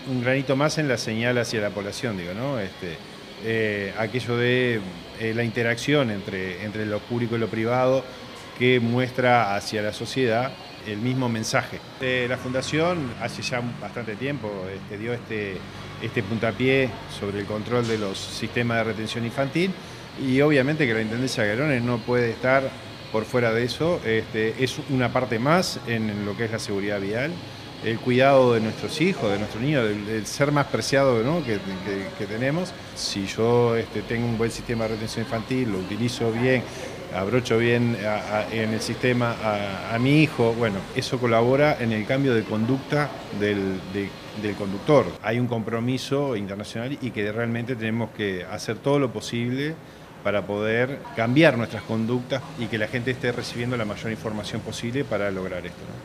un granito más en la señal hacia la población, digo, ¿no? Aquello de la interacción entre lo público y lo privado que muestra hacia la sociedad el mismo mensaje. La Fundación hace ya bastante tiempo dio este puntapié sobre el control de los sistemas de retención infantil y obviamente que la Intendencia de Canelones no puede estar por fuera de eso. Es una parte más en lo que es la seguridad vial, el cuidado de nuestros hijos, de nuestros niños, el ser más preciado, ¿no? que tenemos. Si yo tengo un buen sistema de retención infantil, lo utilizo bien, abrocho bien en el sistema a mi hijo, bueno, eso colabora en el cambio de conducta del conductor. Hay un compromiso internacional y que realmente tenemos que hacer todo lo posible para poder cambiar nuestras conductas y que la gente esté recibiendo la mayor información posible para lograr esto, ¿no?